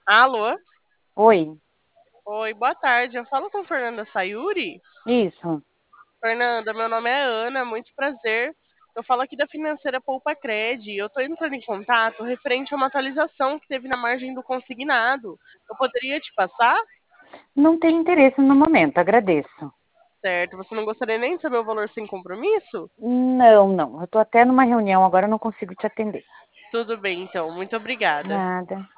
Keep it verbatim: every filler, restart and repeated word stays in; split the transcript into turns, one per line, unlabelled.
Alô?
Oi,
Oi, boa tarde. Eu falo com Fernanda Sayuri.
isso.
Fernanda, meu nome é Ana, muito prazer. Eu falo aqui da financeira Poupa Cred. Eu estou entrando em contato referente a uma atualização que teve na margem do consignado. Eu poderia te passar?
Não tenho interesse no momento, agradeço.
Certo. Você não gostaria nem de saber o valor sem compromisso?
Não, não. Eu tô até numa reunião agora, eu não consigo te atender.
Tudo bem, então. Muito obrigada.
Nada.